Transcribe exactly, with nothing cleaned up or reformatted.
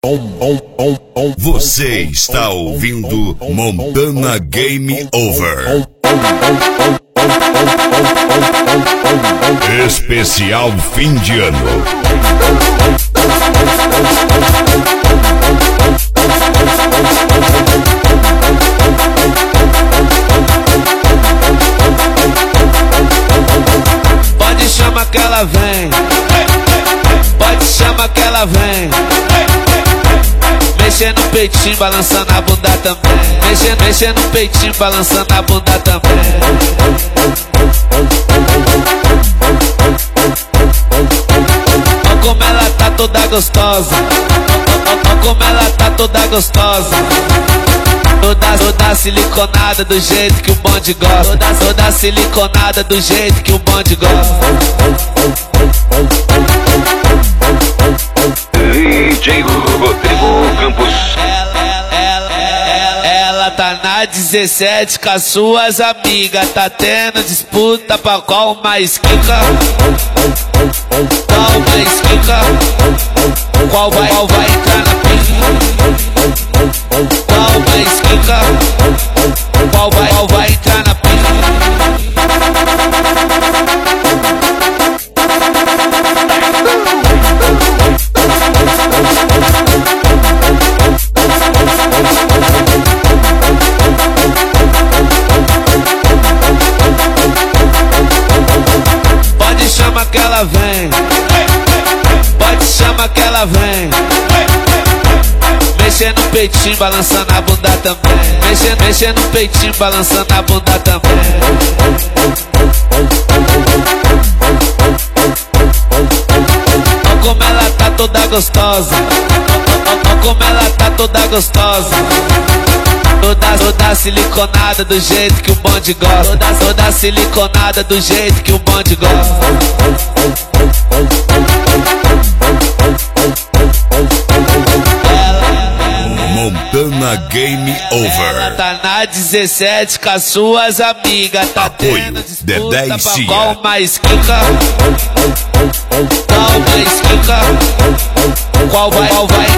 Você está ouvindo Montana Game Over. Especial fim de ano. Pode chamar que ela vem, pode chamar que ela vem. Mexendo no peitinho, balançando a bunda também. Mexendo, mexendo no peitinho, balançando a bunda também. Olha como ela tá toda gostosa. Olha como ela tá toda gostosa. Toda, toda siliconada do jeito que o bonde gosta. Toda, toda siliconada do jeito que o bonde gosta. D J Rodrigo Campos. Ela, ela, ela, ela tá na dezessete com as suas amigas. Tá tendo disputa pra qual mais quica. Qual mais quica. Qual vai, qual vai entrar na pica. Qual mais quica. Qual vai, qual vai entrar na pica. Pode chamar que ela vem, pode chamar que ela vem. Mexendo no peitinho, balançando a bunda também. Mexendo, mexendo no peitinho, balançando a bunda também. Olha como ela tá toda gostosa. Olha como ela tá toda gostosa. Toda, toda siliconada do jeito que o bonde gosta. Toda, toda siliconada do jeito que o bonde gosta. Montana Game Over. Ela tá na dezessete com as suas amigas. Tá Apoio tendo disputa Dedé e pra Cia. qual mais quica. Qual mais quica. Qual vai, qual vai